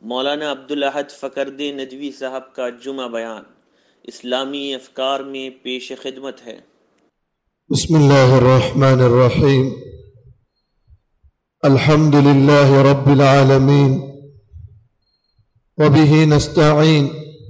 مولانا عبدالاحد فقردی ندوی صاحب کا جمعہ بیان اسلامی افکار میں پیش خدمت ہے۔ بسم اللہ الرحمن الرحیم، الحمد للہ رب العالمین وبہ نستعین،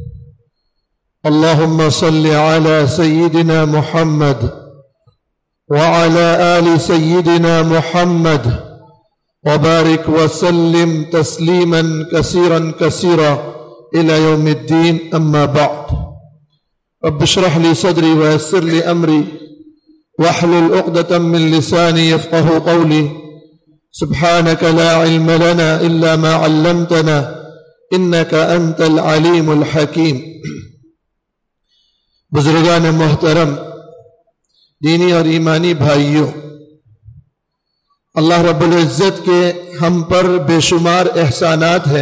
اللہم صل علی سیدنا محمد وعلی آل سیدنا محمد وبارک وسلم تسلیما کثیرا کثیرا الی یوم الدین، اما بعد، رب اشرح لی صدری ویسر لی امری واحلل عقدۃ من لسانی یفقهوا قولی، سبحانک لا علم لنا الا ما علمتنا انک انت العلیم الحکیم۔ بزرگان محترم، دینی اور ایمانی بھائیوں، اللہ رب العزت کے ہم پر بے شمار احسانات ہیں۔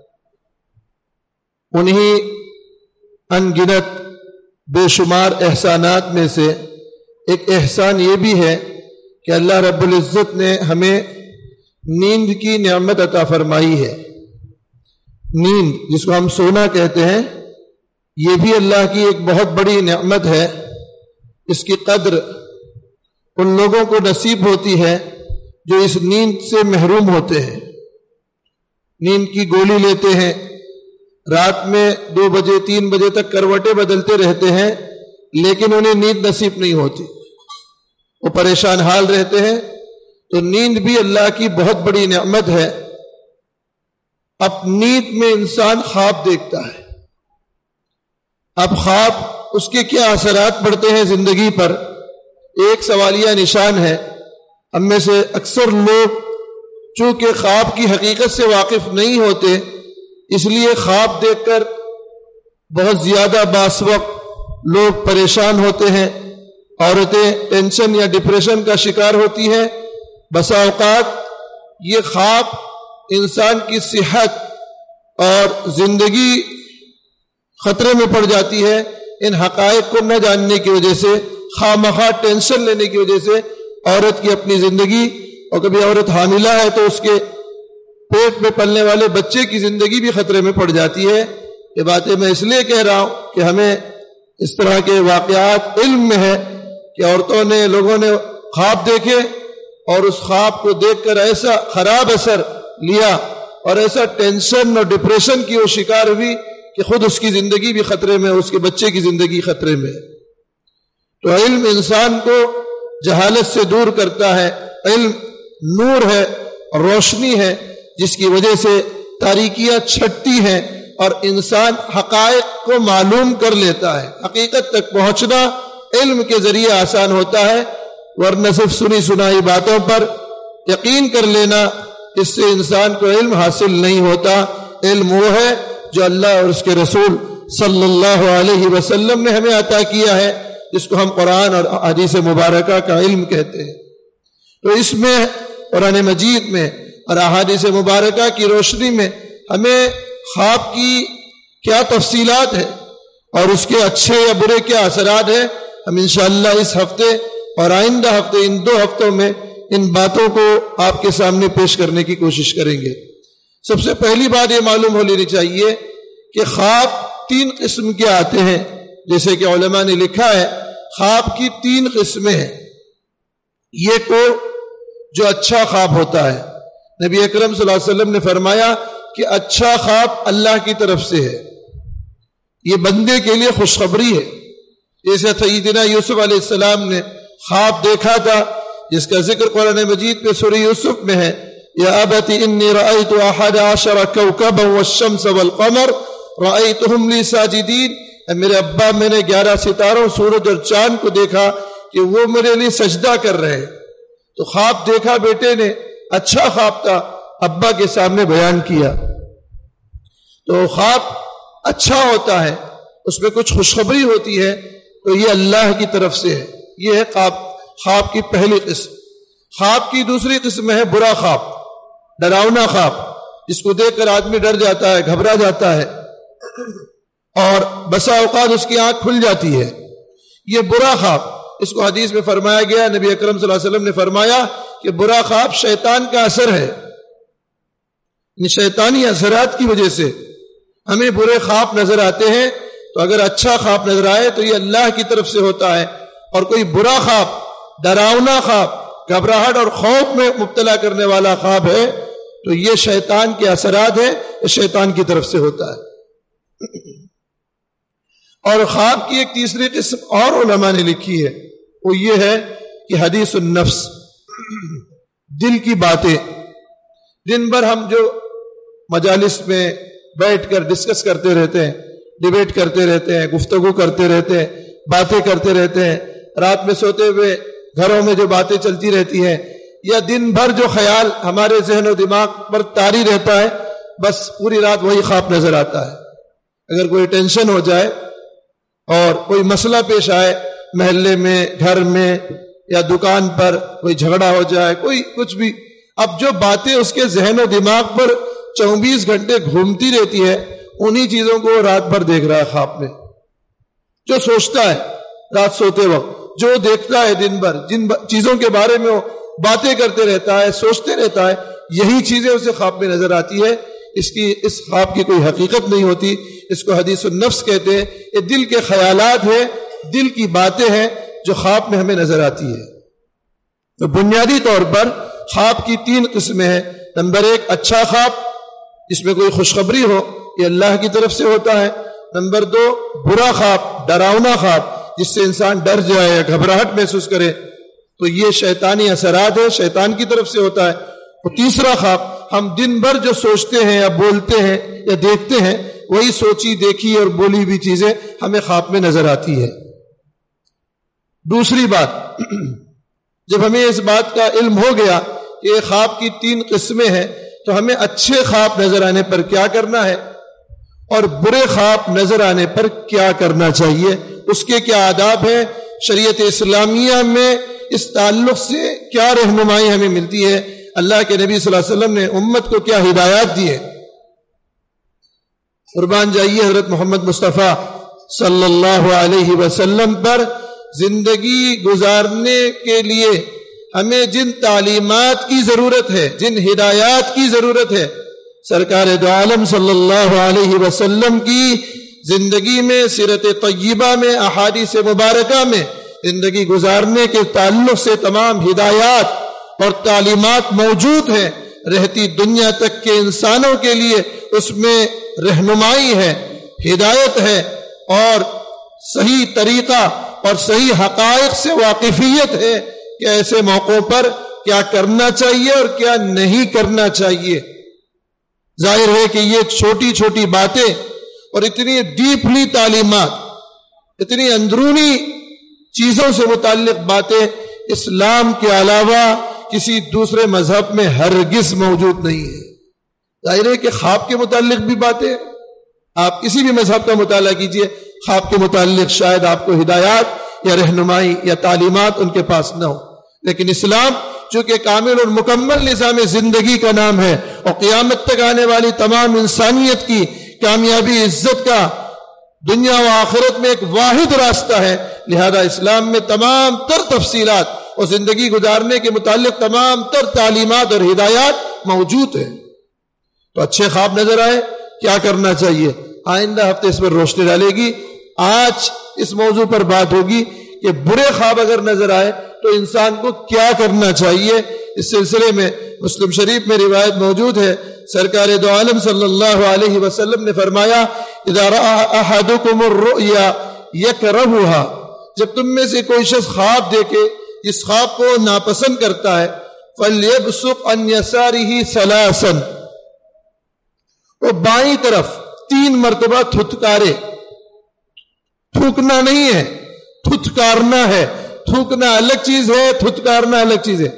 انہی ان گنت بے شمار احسانات میں سے ایک احسان یہ بھی ہے کہ اللہ رب العزت نے ہمیں نیند کی نعمت عطا فرمائی ہے۔ نیند، جس کو ہم سونا کہتے ہیں، یہ بھی اللہ کی ایک بہت بڑی نعمت ہے۔ اس کی قدر ان لوگوں کو نصیب ہوتی ہے جو اس نیند سے محروم ہوتے ہیں۔ نیند کی گولی لیتے ہیں، رات میں 2 بجے 3 بجے تک کروٹیں بدلتے رہتے ہیں، لیکن انہیں نیند نصیب نہیں ہوتی، وہ پریشان حال رہتے ہیں۔ تو نیند بھی اللہ کی بہت بڑی نعمت ہے۔ اب نیند میں انسان خواب دیکھتا ہے۔ اب خواب، اس کے کیا اثرات پڑتے ہیں زندگی پر، ایک سوالیہ نشان ہے۔ ہم میں سے اکثر لوگ چونکہ خواب کی حقیقت سے واقف نہیں ہوتے، اس لیے خواب دیکھ کر بہت زیادہ بعض وقت لوگ پریشان ہوتے ہیں۔ عورتیں ٹینشن یا ڈپریشن کا شکار ہوتی ہیں۔ بسا اوقات یہ خواب انسان کی صحت اور زندگی خطرے میں پڑ جاتی ہے، ان حقائق کو نہ جاننے کی وجہ سے، خواہ ٹینشن لینے کی وجہ سے عورت کی اپنی زندگی، اور کبھی عورت حاملہ ہے تو اس کے پیٹ میں پلنے والے بچے کی زندگی بھی خطرے میں پڑ جاتی ہے۔ یہ باتیں میں اس لیے کہہ رہا ہوں کہ ہمیں اس طرح کے واقعات علم میں ہے کہ عورتوں نے، لوگوں نے خواب دیکھے اور اس خواب کو دیکھ کر ایسا خراب اثر لیا اور ایسا ٹینشن اور ڈپریشن کی وہ شکار ہوئی کہ خود اس کی زندگی بھی خطرے میں، اس کے بچے کی زندگی خطرے میں۔ تو علم انسان کو جہالت سے دور کرتا ہے۔ علم نور ہے، روشنی ہے، جس کی وجہ سے تاریکیاں چھٹتی ہیں اور انسان حقائق کو معلوم کر لیتا ہے۔ حقیقت تک پہنچنا علم کے ذریعے آسان ہوتا ہے، ورنہ صرف سنی سنائی باتوں پر یقین کر لینا، اس سے انسان کو علم حاصل نہیں ہوتا۔ علم وہ ہے جو اللہ اور اس کے رسول صلی اللہ علیہ وسلم نے ہمیں عطا کیا ہے، جس کو ہم قرآن اور حدیث مبارکہ کا علم کہتے ہیں۔ تو اس میں، قرآن مجید میں اور احادیث مبارکہ کی روشنی میں ہمیں خواب کی کیا تفصیلات ہیں اور اس کے اچھے یا برے کیا اثرات ہیں، ہم انشاءاللہ اس ہفتے اور آئندہ ہفتے، ان 2 ہفتوں میں ان باتوں کو آپ کے سامنے پیش کرنے کی کوشش کریں گے۔ سب سے پہلی بات یہ معلوم ہو لینی چاہیے کہ خواب 3 قسم کے آتے ہیں۔ جیسے کہ علماء نے لکھا ہے، خواب کی 3 قسمیں ہیں۔ یہ کو جو اچھا خواب ہوتا ہے، نبی اکرم صلی اللہ علیہ وسلم نے فرمایا کہ اچھا خواب اللہ کی طرف سے ہے، یہ بندے کے لیے خوشخبری ہے۔ جیسے سیدنا یوسف علیہ السلام نے خواب دیکھا تھا، جس کا ذکر قرآن مجید پہ سورہ یوسف میں ہے، یا ابت انی رأیت 11 کوکبا والشمس والقمر رأیتہم لی ساجدین، اے میرے ابا، میں نے 11 ستاروں، سورج اور چاند کو دیکھا کہ وہ میرے لیے سجدہ کر رہے ہیں۔ تو خواب دیکھا بیٹے نے، اچھا خواب تھا، ابا کے سامنے بیان کیا۔ تو خواب اچھا ہوتا ہے، اس میں کچھ خوشخبری ہوتی ہے، تو یہ اللہ کی طرف سے ہے۔ یہ ہے خواب کی پہلی قسم۔ خواب کی دوسری قسم ہے برا خواب، ڈراؤنا خواب، جس کو دیکھ کر آدمی ڈر جاتا ہے، گھبرا جاتا ہے اور بسا اوقات اس کی آنکھ کھل جاتی ہے۔ یہ برا خواب، اس کو حدیث میں فرمایا گیا، نبی اکرم صلی اللہ علیہ وسلم نے فرمایا کہ برا خواب شیطان کا اثر ہے۔ ان شیطانی اثرات کی وجہ سے ہمیں برے خواب نظر آتے ہیں، تو اگر اچھا خواب نظر آئے تو یہ اللہ کی طرف سے ہوتا ہے، اور کوئی برا خواب، ڈراؤنا خواب، گھبراہٹ اور خوف میں مبتلا کرنے والا خواب ہے تو یہ شیطان کے اثرات ہیں، یہ شیطان کی طرف سے ہوتا ہے۔ اور خواب کی ایک تیسری قسم اور علماء نے لکھی ہے، وہ یہ ہے کہ حدیث النفس، دل کی باتیں۔ دن بھر ہم جو مجالس میں بیٹھ کر ڈسکس کرتے رہتے ہیں، ڈیبیٹ کرتے رہتے ہیں، گفتگو کرتے رہتے ہیں، باتیں کرتے رہتے ہیں، رات میں سوتے ہوئے گھروں میں جو باتیں چلتی رہتی ہیں، یا دن بھر جو خیال ہمارے ذہن و دماغ پر طاری رہتا ہے، بس پوری رات وہی خواب نظر آتا ہے۔ اگر کوئی ٹینشن ہو جائے اور کوئی مسئلہ پیش آئے محلے میں، گھر میں یا دکان پر، کوئی جھگڑا ہو جائے، کوئی کچھ بھی، اب جو باتیں اس کے ذہن و دماغ پر 24 گھنٹے گھومتی رہتی ہے، انہی چیزوں کو رات بھر دیکھ رہا ہے خواب میں۔ جو سوچتا ہے رات سوتے وقت، جو دیکھتا ہے دن بھر، جن چیزوں کے بارے میں وہ باتیں کرتے رہتا ہے، سوچتے رہتا ہے، یہی چیزیں اسے خواب میں نظر آتی ہے۔ اس خواب کی کوئی حقیقت نہیں ہوتی، اس کو حدیث النفس کہتے ہیں۔ یہ دل کے خیالات ہیں، دل کی باتیں ہیں جو خواب میں ہمیں نظر آتی ہے۔ تو بنیادی طور پر خواب کی 3 قسمیں ہیں۔ نمبر 1 اچھا خواب، جس میں کوئی خوشخبری ہو، یہ اللہ کی طرف سے ہوتا ہے۔ نمبر 2 برا خواب، ڈراؤنا خواب، جس سے انسان ڈر جائے یا گھبراہٹ محسوس کرے، تو یہ شیطانی اثرات ہے، شیطان کی طرف سے ہوتا ہے۔ اور تیسرا خواب، ہم دن بھر جو سوچتے ہیں یا بولتے ہیں یا دیکھتے ہیں، وہی سوچی دیکھی اور بولی ہوئی چیزیں ہمیں خواب میں نظر آتی ہے۔ دوسری بات، جب ہمیں اس بات کا علم ہو گیا کہ یہ خواب کی 3 قسمیں ہیں، تو ہمیں اچھے خواب نظر آنے پر کیا کرنا ہے اور برے خواب نظر آنے پر کیا کرنا چاہیے، اس کے کیا آداب ہیں، شریعت اسلامیہ میں اس تعلق سے کیا رہنمائی ہمیں ملتی ہے، اللہ کے نبی صلی اللہ علیہ وسلم نے امت کو کیا ہدایات دی ہے۔ قربان جائیے حضرت محمد مصطفیٰ صلی اللہ علیہ وسلم پر زندگی گزارنے کے لیے ہمیں جن تعلیمات کی ضرورت ہے، جن ہدایات کی ضرورت ہے، سرکار دو عالم صلی اللہ علیہ وسلم کی زندگی میں، سیرت طیبہ میں، احادیث مبارکہ میں زندگی گزارنے کے تعلق سے تمام ہدایات اور تعلیمات موجود ہیں۔ رہتی دنیا تک کے انسانوں کے لیے اس میں رہنمائی ہے، ہدایت ہے، اور صحیح طریقہ اور صحیح حقائق سے واقفیت ہے کہ ایسے موقعوں پر کیا کرنا چاہیے اور کیا نہیں کرنا چاہیے۔ ظاہر ہے کہ یہ چھوٹی چھوٹی باتیں اور اتنی ڈیپلی تعلیمات، اتنی اندرونی چیزوں سے متعلق باتیں اسلام کے علاوہ کسی دوسرے مذہب میں ہرگز موجود نہیں ہے۔ ظاہر ہے کہ خواب کے متعلق بھی باتیں، آپ کسی بھی مذہب کا مطالعہ کیجئے، خواب کے متعلق شاید آپ کو ہدایات یا رہنمائی یا تعلیمات ان کے پاس نہ ہو، لیکن اسلام چونکہ کامل اور مکمل نظام زندگی کا نام ہے اور قیامت تک آنے والی تمام انسانیت کی کامیابی، عزت کا دنیا و آخرت میں ایک واحد راستہ ہے، لہذا اسلام میں تمام تر تفصیلات اور زندگی گزارنے کے متعلق تمام تر تعلیمات اور ہدایات موجود ہیں۔ تو اچھے خواب نظر آئے، کیا کرنا چاہیے؟ آئندہ ہفتے اس پر روشنی ڈالے گی۔ آج اس موضوع پر بات ہوگی کہ برے خواب اگر نظر آئے تو انسان کو کیا کرنا چاہیے۔ اس سلسلے میں مسلم شریف میں روایت موجود ہے، سرکار دو عالم صلی اللہ علیہ وسلم نے فرمایا، اذا رأى احدكم الرؤيا يكرهها، جب تم میں سے کوئی شخص خواب دیکھے جس خواب کو ناپسند کرتا ہے، فليبصق عن يساره ثلاثا، وہ بائیں طرف 3 مرتبہ تھتکارے۔ تھوکنا نہیں ہے، تھتکارنا ہے۔ تھوکنا الگ چیز ہے، تھتکارنا الگ چیز ہے۔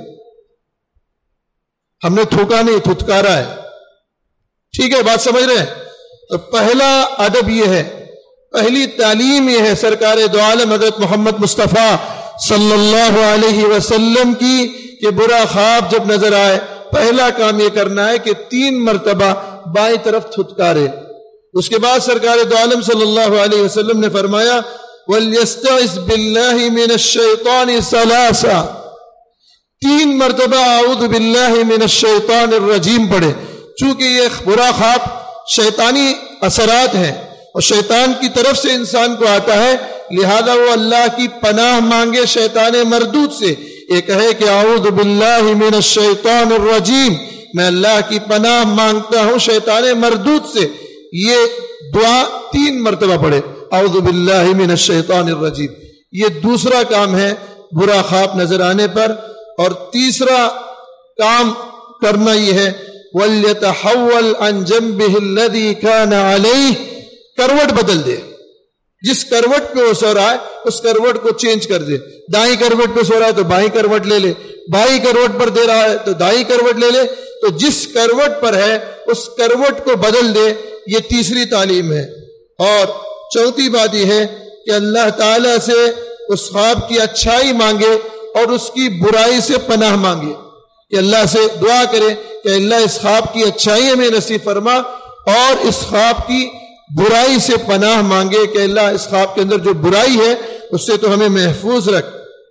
ہم نے تھوکا نہیں، تھتکارا ہے، ٹھیک ہے، بات سمجھ رہے ہیں؟ تو پہلا ادب یہ ہے، پہلی تعلیم یہ ہے سرکار دو عالم حضرت محمد مصطفیٰ صلی اللہ علیہ وسلم کی کہ برا خواب جب نظر آئے پہلا کام یہ کرنا ہے کہ 3 مرتبہ بائیں طرف تھتکارے۔ اس کے بعد سرکار دو عالم صلی اللہ علیہ وسلم نے فرمایا، وَلْيَسْتَعِذْ بِاللَّهِ مِنَ الشَّيْطَانِ ثَلَاثًا، 3 مرتبہ اعوذ باللہ من الشیطان الرجیم پڑھے۔ چونکہ یہ برا خواب شیطانی اثرات ہیں اور شیطان کی طرف سے انسان کو آتا ہے، لہذا وہ اللہ کی پناہ مانگے شیطان مردود سے، یہ کہے کہ اعوذ باللہ من الشیطان الرجیم، میں اللہ کی پناہ مانگتا ہوں شیطان مردود سے۔ یہ دعا 3 مرتبہ پڑھے، اعوذ باللہ من الشیطان الرجیم۔ یہ دوسرا کام ہے برا خواب نظر آنے پر۔ اور تیسرا کام کرنا یہ ہے وَلْيَتَحَوَّلْ عَنْ جَنْبِهِ الَّذِي كَانَ عَلَيْهِ، کروٹ بدل دے، جس کروٹ پہ وہ سو رہا ہے اس کروٹ کو چینج کر دے۔ دائیں کروٹ پہ سو رہا ہے تو بائیں کروٹ لے لے، بائیں کروٹ پر دے رہا ہے تو دائیں کروٹ لے لے، تو جس کروٹ پر ہے اس کروٹ کو بدل دے۔ یہ تیسری تعلیم ہے۔ اور چوتھی بات یہ ہے کہ اللہ تعالیٰ سے اس خواب کی اچھائی مانگے اور اس کی برائی سے پناہ مانگے، کہ اللہ سے دعا کرے کہ اللہ اس خواب کی اچھائی ہمیں نصیب فرما، اور اس خواب کی برائی سے پناہ مانگے کہ اللہ اس خواب کے اندر جو برائی ہے اس سے تو ہمیں محفوظ رکھ۔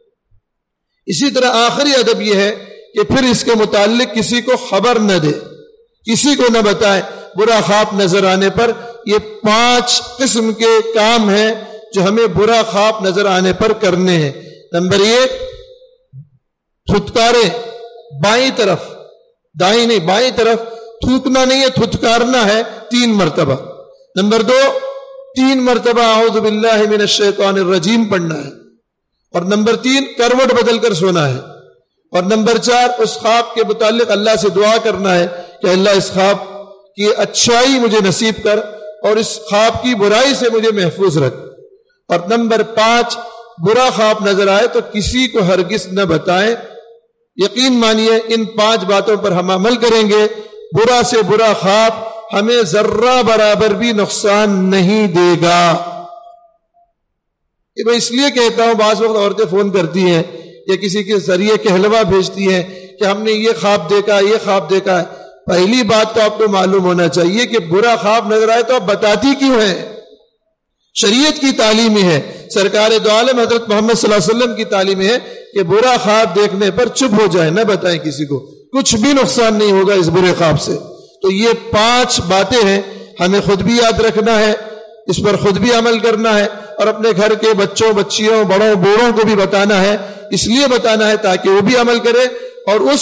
اسی طرح آخری ادب یہ ہے کہ پھر اس کے متعلق کسی کو خبر نہ دے، کسی کو نہ بتائے برا خواب نظر آنے پر۔ یہ 5 قسم کے کام ہیں جو ہمیں برا خواب نظر آنے پر کرنے ہیں۔ نمبر 1، تھتکارے بائیں طرف، دائیں نہیں بائیں طرف، تھوکنا نہیں ہے، تھتکارنا ہے 3 مرتبہ۔ نمبر 2، 3 مرتبہ اعوذ باللہ من الشیطان الرجیم پڑھنا ہے۔ اور نمبر 3، کروٹ بدل کر سونا ہے۔ اور نمبر 4، اس خواب کے متعلق اللہ سے دعا کرنا ہے کہ اللہ اس خواب کی اچھائی مجھے نصیب کر اور اس خواب کی برائی سے مجھے محفوظ رکھ۔ اور نمبر 5، برا خواب نظر آئے تو کسی کو ہرگز نہ بتائیں۔ یقین مانیے ان 5 باتوں پر ہم عمل کریں گے، برا سے برا خواب ہمیں ذرہ برابر بھی نقصان نہیں دے گا۔ یہ میں اس لیے کہتا ہوں، بعض وقت عورتیں فون کرتی ہیں یا کسی کے ذریعے کہلوا بھیجتی ہیں کہ ہم نے یہ خواب دیکھا، یہ خواب دیکھا ہے۔ پہلی بات تو آپ کو معلوم ہونا چاہیے کہ برا خواب نظر آئے تو آپ بتاتی کیوں ہیں؟ شریعت کی تعلیم ہے، سرکار دو عالم حضرت محمد صلی اللہ علیہ وسلم کی تعلیم ہے کہ برا خواب دیکھنے پر چپ ہو جائے، نہ بتائیں کسی کو، کچھ بھی نقصان نہیں ہوگا اس برے خواب سے۔ تو یہ 5 باتیں ہیں، ہمیں خود بھی یاد رکھنا ہے، اس پر خود بھی عمل کرنا ہے، اور اپنے گھر کے بچوں، بچیوں، بڑوں، بوڑھوں کو بھی بتانا ہے۔ اس لیے بتانا ہے تاکہ وہ بھی عمل کرے اور اس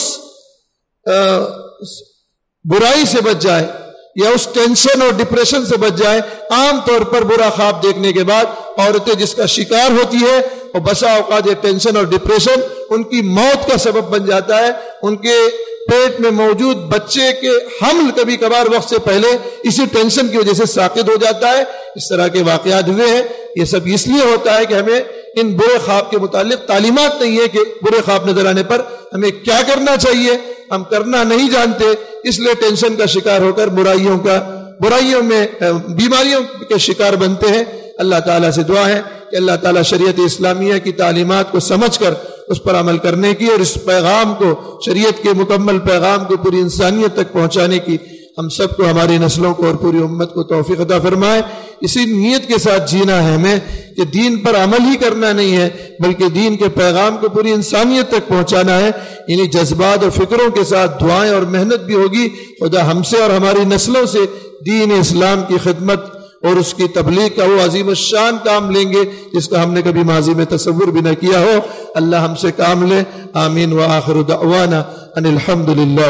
برائی سے بچ جائے یا اس ٹینشن اور ڈپریشن سے بچ جائے۔ عام طور پر برا خواب دیکھنے کے بعد عورتیں جس کا شکار ہوتی ہے، اور بسا اوقات یہ ٹینشن اور ڈپریشن ان کی موت کا سبب بن جاتا ہے۔ ان کے پیٹ میں موجود بچے کے حمل کبھی کبھار وقت سے پہلے اسی ٹینشن کی وجہ سے ساقط ہو جاتا ہے۔ اس طرح کے واقعات ہوئے ہیں۔ یہ سب اس لیے ہوتا ہے کہ ہمیں ان برے خواب کے متعلق تعلیمات نہیں ہے کہ برے خواب نظر آنے پر ہمیں کیا کرنا چاہیے، ہم کرنا نہیں جانتے، اس لیے ٹینشن کا شکار ہو کر برائیوں میں بیماریوں کے شکار بنتے ہیں۔ اللہ تعالیٰ سے دعا ہے کہ اللہ تعالیٰ شریعت اسلامیہ کی تعلیمات کو سمجھ کر اس پر عمل کرنے کی اور اس پیغام کو، شریعت کے مکمل پیغام کو پوری انسانیت تک پہنچانے کی ہم سب کو، ہماری نسلوں کو اور پوری امت کو توفیق عطا فرمائے۔ اسی نیت کے ساتھ جینا ہے ہمیں کہ دین پر عمل ہی کرنا نہیں ہے بلکہ دین کے پیغام کو پوری انسانیت تک پہنچانا ہے۔ انہی جذبات اور فکروں کے ساتھ دعائیں اور محنت بھی ہوگی۔ خدا ہم سے اور ہماری نسلوں سے دین اسلام کی خدمت اور اس کی تبلیغ کا وہ عظیم الشان کام لیں گے جس کا ہم نے کبھی ماضی میں تصور بھی نہ کیا ہو۔ اللہ ہم سے کام لے، آمین۔ وآخر دعوانا ان الحمد للہ۔